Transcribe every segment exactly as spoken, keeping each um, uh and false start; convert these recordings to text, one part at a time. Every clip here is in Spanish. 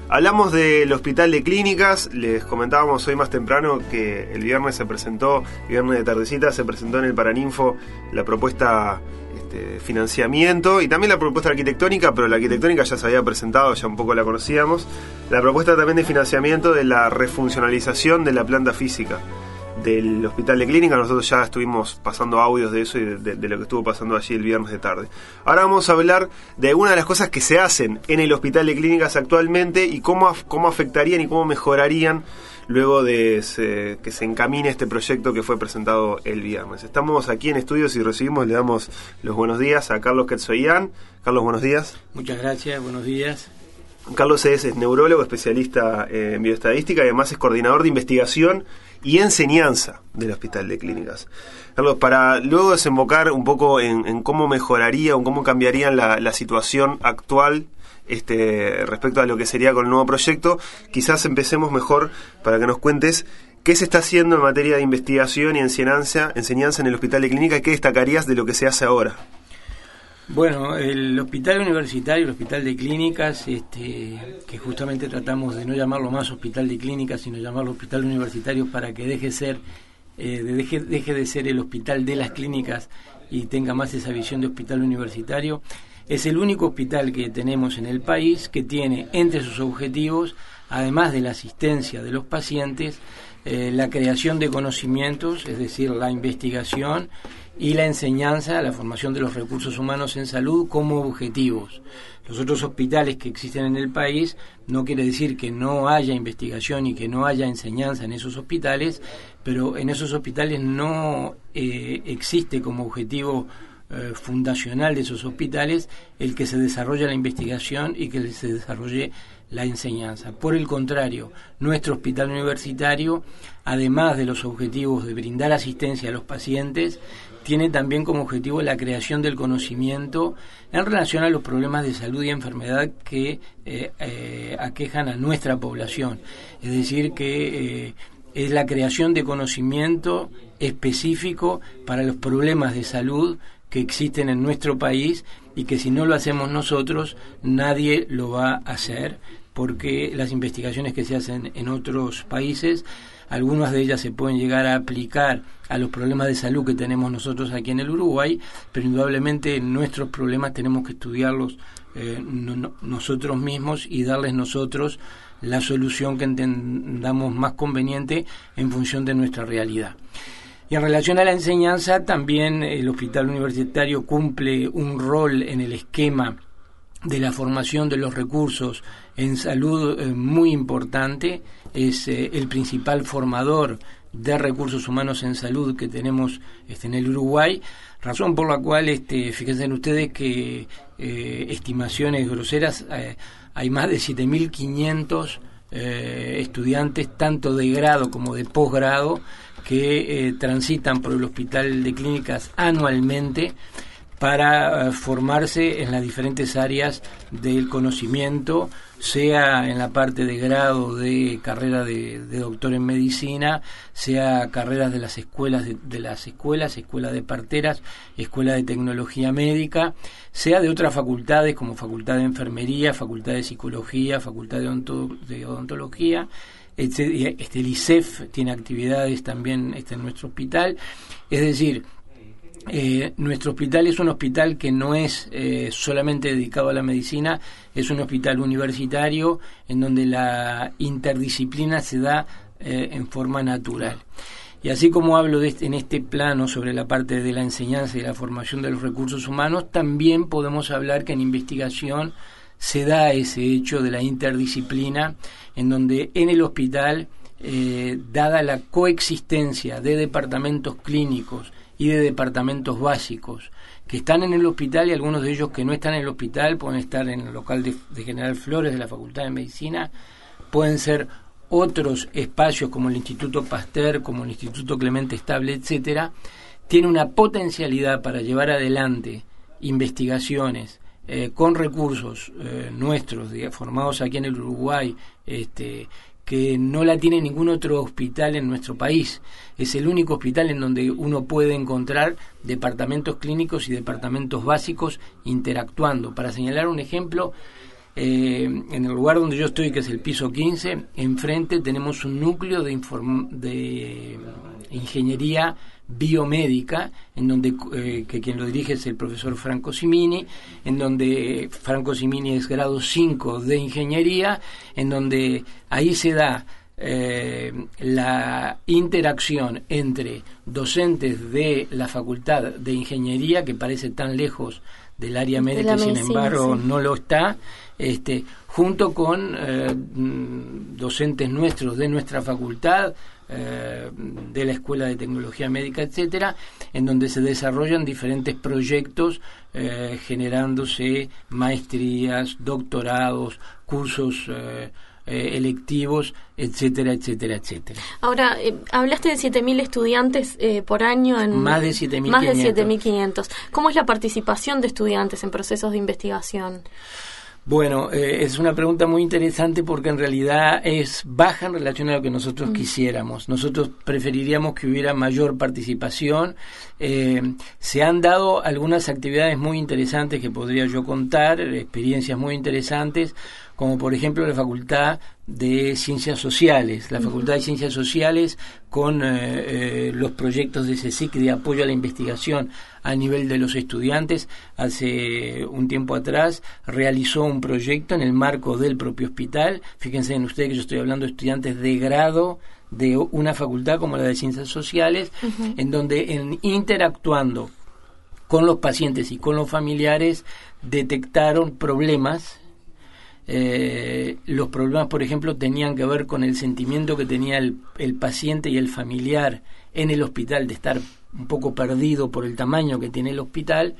Hablamos del Hospital de Clínicas. Les comentábamos hoy más temprano que el viernes se presentó, el viernes de tardecita, se presentó en el Paraninfo la propuesta este, de financiamiento y también la propuesta arquitectónica, pero la arquitectónica ya se había presentado, ya un poco la conocíamos. La propuesta también de financiamiento de la refuncionalización de la planta física del Hospital de Clínicas. Nosotros ya estuvimos pasando audios de eso y de, de, de lo que estuvo pasando allí el viernes de tarde. Ahora vamos a hablar de algunas de las cosas que se hacen en el Hospital de Clínicas actualmente y cómo, cómo afectarían y cómo mejorarían luego de se, que se encamine este proyecto que fue presentado el viernes. Estamos aquí en estudios y recibimos, le damos los buenos días a Carlos Quetzoyán. Carlos, buenos días. Muchas gracias, buenos días. Carlos es, es neurólogo, especialista en bioestadística y además es coordinador de investigación y enseñanza del Hospital de Clínicas. Carlos, para luego desembocar un poco en, en cómo mejoraría o cómo cambiaría la, la situación actual este, respecto a lo que sería con el nuevo proyecto, quizás empecemos mejor para que nos cuentes qué se está haciendo en materia de investigación y enseñanza, enseñanza en el Hospital de Clínicas y qué destacarías de lo que se hace ahora. Bueno, el Hospital Universitario, el Hospital de Clínicas, este, que justamente tratamos de no llamarlo más Hospital de Clínicas, sino llamarlo Hospital Universitario para que deje, ser, eh, deje, deje de ser el Hospital de las Clínicas y tenga más esa visión de Hospital Universitario. Es el único hospital que tenemos en el país que tiene entre sus objetivos, además de la asistencia de los pacientes, eh, la creación de conocimientos, es decir, la investigación y la enseñanza, la formación de los recursos humanos en salud como objetivos. Los otros hospitales que existen en el país no quiere decir que no haya investigación y que no haya enseñanza en esos hospitales, pero en esos hospitales no eh, existe como objetivo eh, fundacional de esos hospitales el que se desarrolle la investigación y que se desarrolle la enseñanza. Por el contrario, nuestro hospital universitario, además de los objetivos de brindar asistencia a los pacientes, tiene también como objetivo la creación del conocimiento en relación a los problemas de salud y enfermedad que eh, eh, aquejan a nuestra población. Es decir, que eh, es la creación de conocimiento específico para los problemas de salud que existen en nuestro país y que si no lo hacemos nosotros, nadie lo va a hacer, porque las investigaciones que se hacen en otros países, algunas de ellas se pueden llegar a aplicar a los problemas de salud que tenemos nosotros aquí en el Uruguay, pero indudablemente nuestros problemas tenemos que estudiarlos eh, no, no, nosotros mismos y darles nosotros la solución que entendamos más conveniente en función de nuestra realidad. Y en relación a la enseñanza, también el Hospital Universitario cumple un rol en el esquema de la formación de los recursos en salud eh, muy importante. Es eh, el principal formador de recursos humanos en salud que tenemos este, en el Uruguay, razón por la cual, este, fíjense ustedes que eh, estimaciones groseras, eh, hay más de siete mil quinientos eh, estudiantes, tanto de grado como de posgrado, que eh, transitan por el Hospital de Clínicas anualmente para uh, formarse en las diferentes áreas del conocimiento, sea en la parte de grado de carrera de, de doctor en medicina, sea carreras de las escuelas de, de las escuelas, escuela de parteras, escuela de tecnología médica, sea de otras facultades como facultad de enfermería, facultad de psicología, facultad de, onto, de odontología. Este, este el I C E F tiene actividades también este, en nuestro hospital. Es decir, Eh, nuestro hospital es un hospital que no es eh, solamente dedicado a la medicina, es un hospital universitario en donde la interdisciplina se da eh, en forma natural. Y así como hablo de este, en este plano sobre la parte de la enseñanza y la formación de los recursos humanos, también podemos hablar que en investigación se da ese hecho de la interdisciplina, en donde en el hospital, eh, dada la coexistencia de departamentos clínicos y de departamentos básicos que están en el hospital, y algunos de ellos que no están en el hospital pueden estar en el local de, de General Flores de la Facultad de Medicina, pueden ser otros espacios como el Instituto Pasteur, como el Instituto Clemente Estable, etcétera, tiene una potencialidad para llevar adelante investigaciones eh, con recursos eh, nuestros, digamos, formados aquí en el Uruguay, este que no la tiene ningún otro hospital en nuestro país. Es el único hospital en donde uno puede encontrar departamentos clínicos y departamentos básicos interactuando. Para señalar un ejemplo, Eh, en el lugar donde yo estoy, que es el piso quince, enfrente tenemos un núcleo de, inform- de ingeniería biomédica, en donde eh, que quien lo dirige es el profesor Franco Simini, en donde Franco Simini es grado cinco de ingeniería, en donde ahí se da eh, la interacción entre docentes de la Facultad de Ingeniería, que parece tan lejos del área médica, sin embargo sí. no lo está, este, junto con eh, docentes nuestros de nuestra facultad, eh, de la Escuela de Tecnología Médica, etcétera, en donde se desarrollan diferentes proyectos, eh, generándose maestrías, doctorados, cursos eh, eh, electivos, etcétera, etcétera, etcétera. Ahora, eh, hablaste de siete mil estudiantes eh, por año. En, más de siete mil quinientos. Más de siete mil quinientos. ¿Cómo es la participación de estudiantes en procesos de investigación? Bueno, eh, es una pregunta muy interesante porque en realidad es baja en relación a lo que nosotros mm. quisiéramos. Nosotros preferiríamos que hubiera mayor participación. Eh, se han dado algunas actividades muy interesantes que podría yo contar, experiencias muy interesantes, como por ejemplo la Facultad de Ciencias Sociales, la uh-huh. Facultad de Ciencias Sociales con eh, eh, los proyectos de CSIC de apoyo a la investigación a nivel de los estudiantes. Hace un tiempo atrás realizó un proyecto en el marco del propio hospital. Fíjense en ustedes que yo estoy hablando de estudiantes de grado de una facultad como la de Ciencias Sociales, uh-huh. en donde en interactuando con los pacientes y con los familiares detectaron problemas. Eh, los problemas, por ejemplo, tenían que ver con el sentimiento que tenía el, el paciente y el familiar en el hospital de estar un poco perdido por el tamaño que tiene el hospital,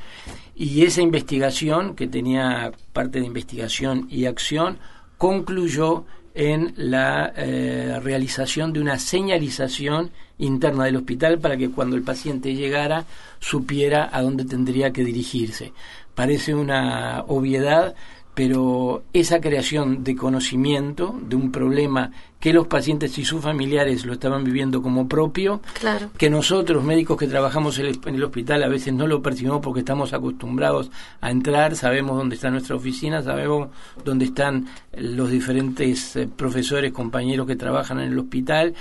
y esa investigación, que tenía parte de investigación y acción, concluyó en la eh, realización de una señalización interna del hospital para que cuando el paciente llegara supiera a dónde tendría que dirigirse. Parece una obviedad, pero esa creación de conocimiento de un problema que los pacientes y sus familiares lo estaban viviendo como propio, claro. que nosotros, médicos que trabajamos en el, en el hospital, a veces no lo percibimos porque estamos acostumbrados a entrar, sabemos dónde está nuestra oficina, sabemos dónde están los diferentes eh, profesores, compañeros que trabajan en el hospital,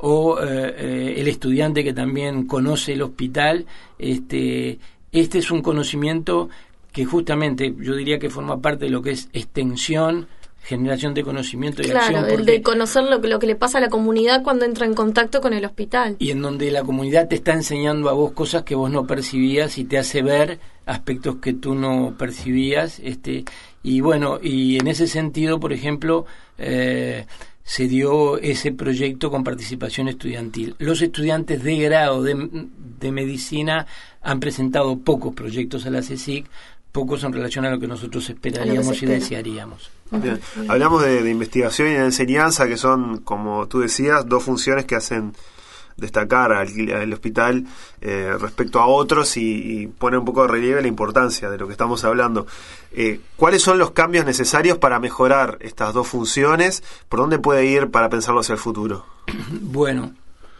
o eh, eh, el estudiante que también conoce el hospital. Este, este es un conocimiento que justamente yo diría que forma parte de lo que es extensión, generación de conocimiento y claro, acción. Claro, el de conocer lo, lo que le pasa a la comunidad cuando entra en contacto con el hospital. Y en donde la comunidad te está enseñando a vos cosas que vos no percibías y te hace ver aspectos que tú no percibías. Este, y bueno, y en ese sentido, por ejemplo, eh, se dio ese proyecto con participación estudiantil. Los estudiantes de grado de, de medicina han presentado pocos proyectos a la CSIC, pocos en relación a lo que nosotros esperaríamos y desearíamos. Bien. Hablamos de, de investigación y de enseñanza, que son, como tú decías, dos funciones que hacen destacar al, al hospital eh, respecto a otros y, y pone un poco de relieve la importancia de lo que estamos hablando. Eh, ¿Cuáles son los cambios necesarios para mejorar estas dos funciones? ¿Por dónde puede ir para pensarlo hacia el futuro? Bueno,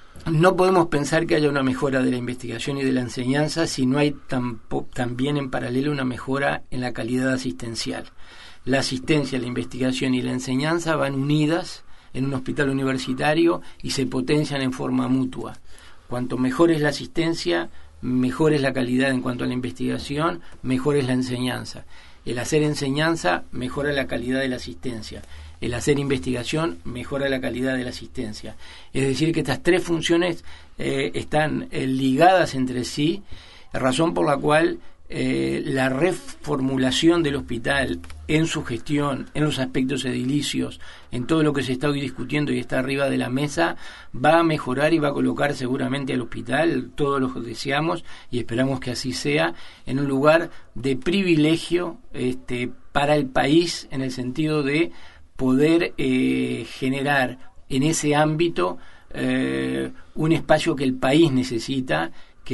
no podemos pensar que haya una mejora de la investigación y de la enseñanza si no hay tampo, también en paralelo una mejora en la calidad asistencial. La asistencia, la investigación y la enseñanza van unidas en un hospital universitario y se potencian en forma mutua. Cuanto mejor es la asistencia, mejor es la calidad en cuanto a la investigación, mejor es la enseñanza. El hacer enseñanza mejora la calidad de la asistencia. El hacer investigación mejora la calidad de la asistencia. Es decir, que estas tres funciones eh, están eh, ligadas entre sí, razón por la cual eh, la reformulación del hospital en su gestión, en los aspectos edilicios, en todo lo que se está hoy discutiendo y está arriba de la mesa, va a mejorar y va a colocar seguramente al hospital, todos lo deseamos y esperamos que así sea, en un lugar de privilegio este, para el país, en el sentido de poder eh, generar en ese ámbito eh, un espacio que el país necesita,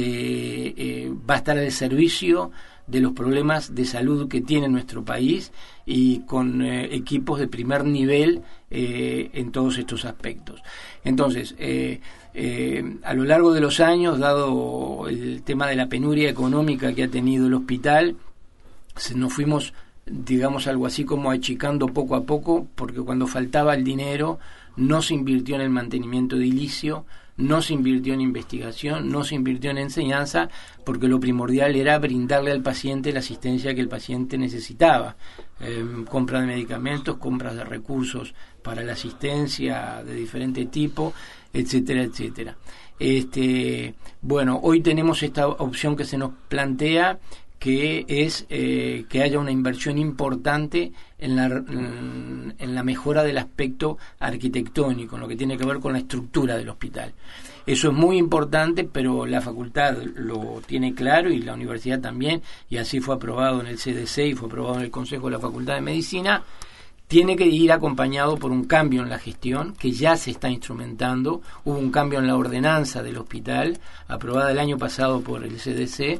que eh, va a estar al servicio de los problemas de salud que tiene nuestro país y con eh, equipos de primer nivel eh, en todos estos aspectos. Entonces, eh, eh, a lo largo de los años, dado el tema de la penuria económica que ha tenido el hospital, se, nos fuimos digamos algo así como achicando poco a poco, porque cuando faltaba el dinero no se invirtió en el mantenimiento edilicio, no se invirtió en investigación, no se invirtió en enseñanza, porque lo primordial era brindarle al paciente la asistencia que el paciente necesitaba. Eh, compra de medicamentos, compras de recursos para la asistencia de diferente tipo, etcétera, etcétera. Este, bueno, hoy tenemos esta opción que se nos plantea, que es eh, que haya una inversión importante en la, en la mejora del aspecto arquitectónico, en lo que tiene que ver con la estructura del hospital. Eso es muy importante, pero la facultad lo tiene claro y la universidad también, y así fue aprobado en el C D C y fue aprobado en el Consejo de la Facultad de Medicina. Tiene que ir acompañado por un cambio en la gestión, que ya se está instrumentando. Hubo un cambio en la ordenanza del hospital, aprobada el año pasado por el C D C,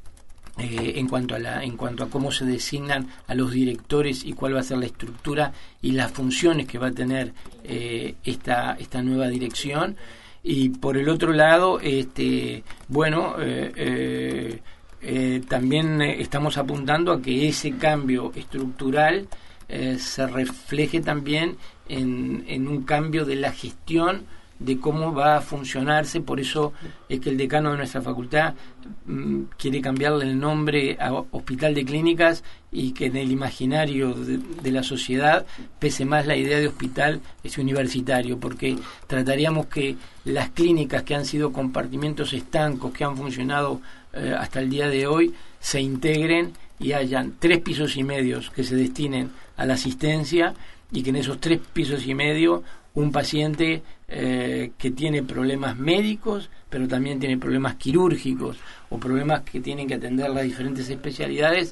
eh, en cuanto a la, en cuanto a cómo se designan a los directores y cuál va a ser la estructura y las funciones que va a tener eh, esta, esta nueva dirección. Y por el otro lado, este, bueno, eh, eh, eh, también estamos apuntando a que ese cambio estructural Eh, se refleje también en, en un cambio de la gestión de cómo va a funcionarse. Por eso es que el decano de nuestra facultad mmm, quiere cambiarle el nombre a Hospital de Clínicas, y que en el imaginario de, de la sociedad pese más la idea de hospital es universitario, porque trataríamos que las clínicas, que han sido compartimentos estancos que han funcionado eh, hasta el día de hoy, se integren y hayan tres pisos y medios que se destinen a la asistencia, y que en esos tres pisos y medio un paciente eh, que tiene problemas médicos, pero también tiene problemas quirúrgicos o problemas que tienen que atender las diferentes especialidades,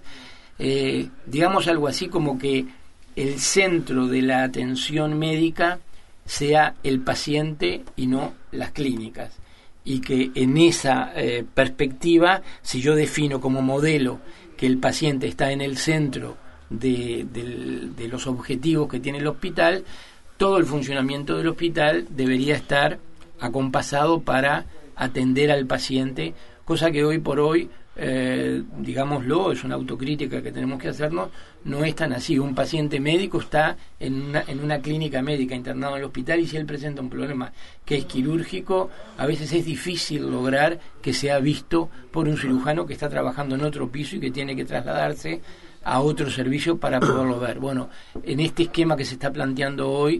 eh, digamos algo así como que el centro de la atención médica sea el paciente y no las clínicas, y que en esa eh, perspectiva, si yo defino como modelo que el paciente está en el centro de, de, de los objetivos que tiene el hospital, todo el funcionamiento del hospital debería estar acompasado para atender al paciente, cosa que hoy por hoy, eh, digámoslo, es una autocrítica que tenemos que hacernos, no es tan así. Un paciente médico está en una, en una clínica médica internado en el hospital, y si él presenta un problema que es quirúrgico, a veces es difícil lograr que sea visto por un cirujano que está trabajando en otro piso y que tiene que trasladarse a otro servicio para poderlo ver. Bueno, en este esquema que se está planteando hoy,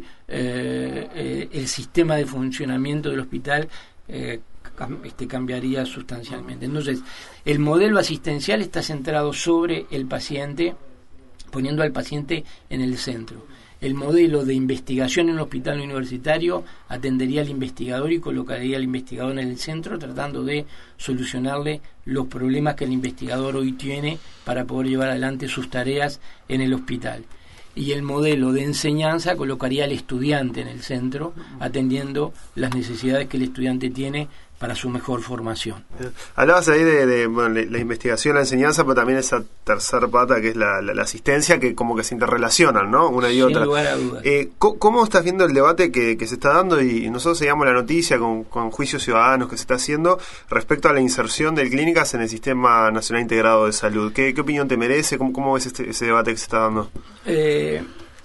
eh, eh, el sistema de funcionamiento del hospital eh, cam- este, cambiaría sustancialmente. Entonces, el modelo asistencial está centrado sobre el paciente, poniendo al paciente en el centro. El modelo de investigación en el hospital universitario atendería al investigador y colocaría al investigador en el centro, tratando de solucionarle los problemas que el investigador hoy tiene para poder llevar adelante sus tareas en el hospital. Y el modelo de enseñanza colocaría al estudiante en el centro, atendiendo las necesidades que el estudiante tiene para su mejor formación. Hablabas ahí de, de bueno, la investigación, la enseñanza, pero también esa tercer pata que es la, la, la asistencia, que como que se interrelacionan, ¿no? Una y Sin otra. lugar a dudas. Eh, ¿Cómo estás viendo el debate que, que se está dando? Y nosotros seguimos la noticia con, con juicios ciudadanos que se está haciendo respecto a la inserción de clínicas en el Sistema Nacional Integrado de Salud. ¿Qué, qué opinión te merece? ¿Cómo, cómo ves este, ese debate que se está dando? Eh...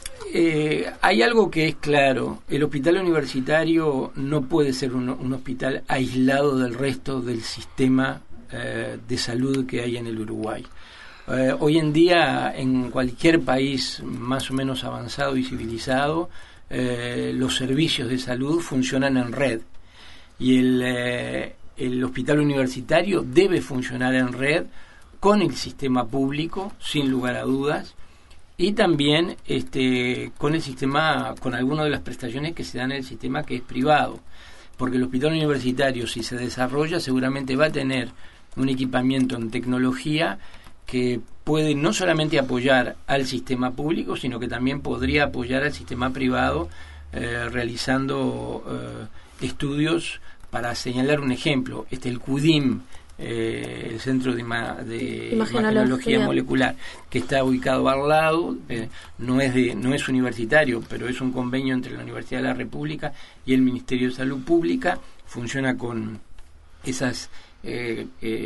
Eh, hay algo que es claro: el hospital universitario no puede ser un, un hospital aislado del resto del sistema eh, de salud que hay en el Uruguay. Eh, hoy en día, en cualquier país más o menos avanzado y civilizado, eh, los servicios de salud funcionan en red, y el, eh, el hospital universitario debe funcionar en red con el sistema público, sin lugar a dudas, y también este, con el sistema, con algunas de las prestaciones que se dan en el sistema que es privado, porque el hospital universitario, si se desarrolla, seguramente va a tener un equipamiento en tecnología que puede no solamente apoyar al sistema público, sino que también podría apoyar al sistema privado, eh, realizando eh, estudios. Para señalar un ejemplo, este el CUDIM, Eh, el Centro de, ima- de Imagenología. Imagenología Molecular, que está ubicado al lado, eh, no es de, no es universitario, pero es un convenio entre la Universidad de la República y el Ministerio de Salud Pública. Funciona con esas eh, eh,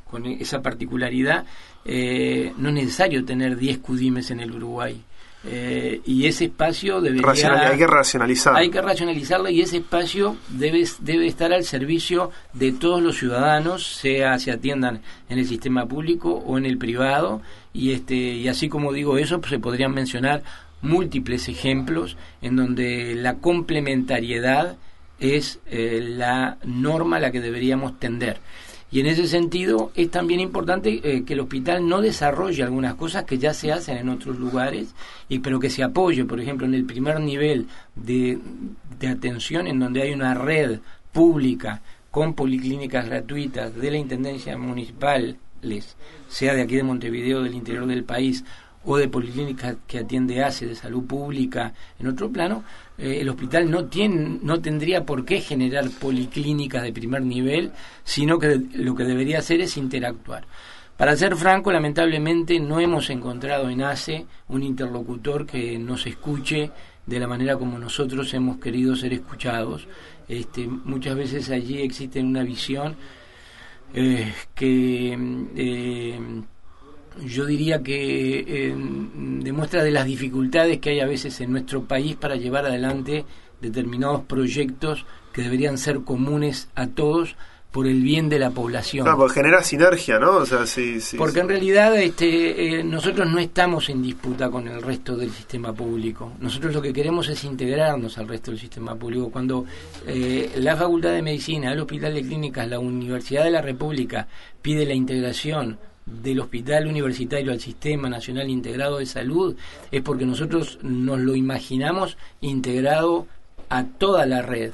con esa particularidad, eh, no es necesario tener diez CUDIMES en el Uruguay. Eh, y ese espacio debería... Racional, hay que racionalizar. Hay que racionalizarlo y ese espacio debe, debe estar al servicio de todos los ciudadanos, sea se atiendan en el sistema público o en el privado. Y, este, y así como digo eso, pues se podrían mencionar múltiples ejemplos en donde la complementariedad es eh, la norma a la que deberíamos tender. Y en ese sentido es también importante eh, que el hospital no desarrolle algunas cosas que ya se hacen en otros lugares, y pero que se apoye, por ejemplo, en el primer nivel de, de atención, en donde hay una red pública con policlínicas gratuitas de la Intendencia Municipal, sea de aquí de Montevideo, del interior del país, o de policlínicas que atiende A C E de salud pública en otro plano, eh, el hospital no tiene, no tendría por qué generar policlínicas de primer nivel, sino que de, lo que debería hacer es interactuar. Para ser franco, lamentablemente no hemos encontrado en A C E un interlocutor que nos escuche de la manera como nosotros hemos querido ser escuchados. Este, muchas veces allí existe una visión eh, que... Eh, yo diría que eh, demuestra de las dificultades que hay a veces en nuestro país para llevar adelante determinados proyectos que deberían ser comunes a todos por el bien de la población. Claro, porque genera sinergia, ¿no? O sea, sí, sí, porque sí. en realidad este, eh, nosotros no estamos en disputa con el resto del sistema público. Nosotros lo que queremos es integrarnos al resto del sistema público. Cuando eh, la Facultad de Medicina, el Hospital de Clínicas, la Universidad de la República pide la integración del hospital universitario al Sistema Nacional Integrado de Salud, es porque nosotros nos lo imaginamos integrado a toda la red.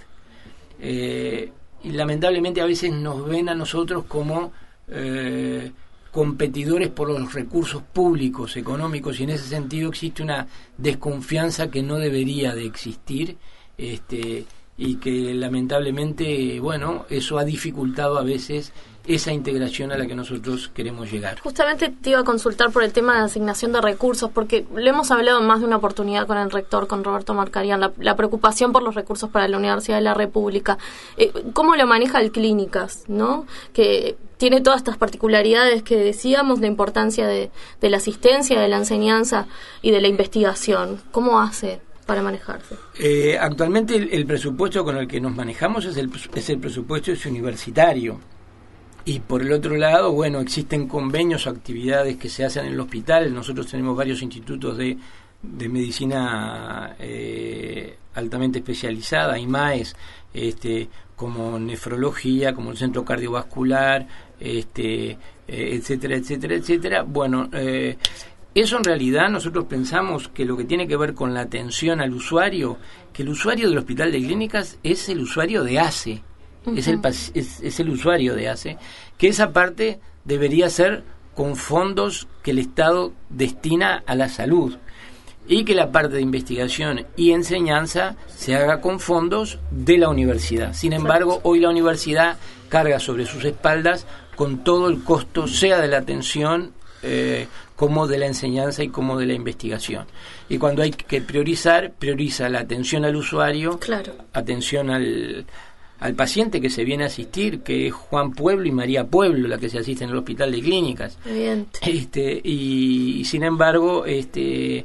Eh, y lamentablemente a veces nos ven a nosotros como eh, competidores por los recursos públicos, económicos, y en ese sentido existe una desconfianza que no debería de existir, este, y que lamentablemente, bueno, eso ha dificultado a veces esa integración a la que nosotros queremos llegar. Justamente te iba a consultar por el tema de asignación de recursos, porque lo hemos hablado en más de una oportunidad con el rector, con Roberto Marcarián, la, la preocupación por los recursos para la Universidad de la República. Eh, ¿Cómo lo maneja el Clínicas, no? Que tiene todas estas particularidades que decíamos, la importancia de, de la asistencia, de la enseñanza y de la investigación. ¿Cómo hace para manejarse? Eh, actualmente el, el presupuesto con el que nos manejamos es el, es el presupuesto universitario. Y por el otro lado, bueno, existen convenios o actividades que se hacen en el hospital. Nosotros tenemos varios institutos de, de medicina eh, altamente especializada, I M A E S, este, como nefrología, como el centro cardiovascular, este, eh, etcétera, etcétera, etcétera. Bueno, eh, eso en realidad nosotros pensamos que lo que tiene que ver con la atención al usuario, que el usuario del Hospital de Clínicas es el usuario de A C E. Es el, es, es el usuario de A C E, que esa parte debería ser con fondos que el Estado destina a la salud, y que la parte de investigación y enseñanza se haga con fondos de la universidad. Sin embargo, hoy la universidad carga sobre sus espaldas con todo el costo, sea de la atención eh, como de la enseñanza y como de la investigación. Y cuando hay que priorizar, prioriza la atención al usuario, claro. atención al... al paciente que se viene a asistir, que es Juan Pueblo y María Pueblo, la que se asiste en el Hospital de Clínicas. Evidente. Este, y, y sin embargo, este,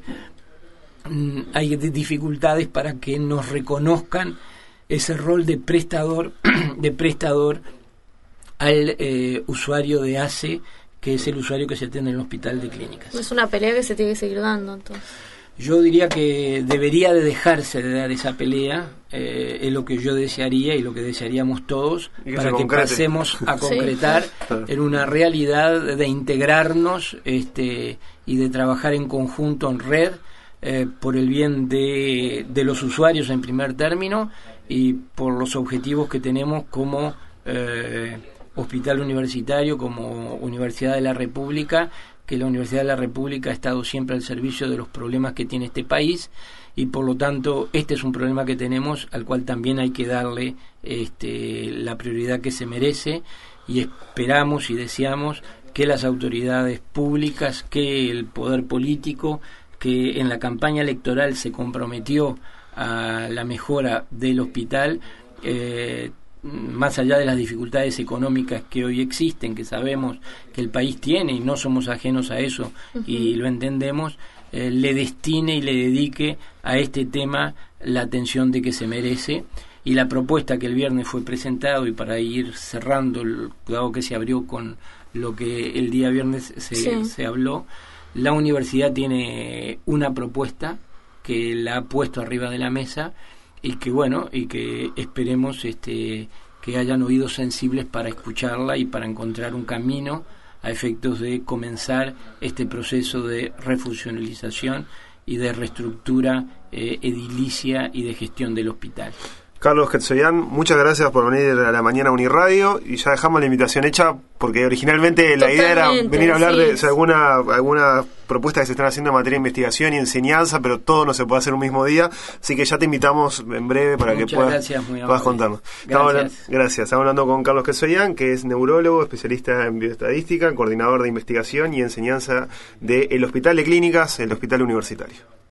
hay dificultades para que nos reconozcan ese rol de prestador, de prestador al eh, usuario de A C E, que es el usuario que se atiende en el Hospital de Clínicas. Es una pelea que se tiene que seguir dando, entonces. Yo diría que debería de dejarse de dar esa pelea, eh, es lo que yo desearía y lo que desearíamos todos, que para que concrete. pasemos a concretar sí. en una realidad de integrarnos este, y de trabajar en conjunto, en red, eh, por el bien de, de los usuarios en primer término y por los objetivos que tenemos como eh, hospital universitario, como Universidad de la República, que la Universidad de la República ha estado siempre al servicio de los problemas que tiene este país, y por lo tanto este es un problema que tenemos al cual también hay que darle este, la prioridad que se merece, y esperamos y deseamos que las autoridades públicas, que el poder político, que en la campaña electoral se comprometió a la mejora del hospital, eh, más allá de las dificultades económicas que hoy existen, que sabemos que el país tiene y no somos ajenos a eso, uh-huh. y lo entendemos, eh, le destine y le dedique a este tema la atención de que se merece. Y la propuesta que el viernes fue presentado, y para ir cerrando, dado que se abrió con lo que el día viernes se, sí. se habló, la universidad tiene una propuesta que la ha puesto arriba de la mesa, y que bueno, y que esperemos este que hayan oídos sensibles para escucharla y para encontrar un camino a efectos de comenzar este proceso de refuncionalización y de reestructura eh, edilicia y de gestión del hospital. Carlos Quetzoian, muchas gracias por venir a la mañana a Uniradio, y ya dejamos la invitación hecha porque originalmente la Totalmente, idea era venir a hablar sí. de o sea, alguna alguna propuesta que se están haciendo en materia de investigación y enseñanza, pero todo no se puede hacer un mismo día, así que ya te invitamos en breve para muchas que puedas, gracias, puedas contarnos. Gracias. Hablando, gracias. Estamos hablando con Carlos Quetzoian, que es neurólogo, especialista en bioestadística, coordinador de investigación y enseñanza del Hospital de Clínicas, el Hospital Universitario.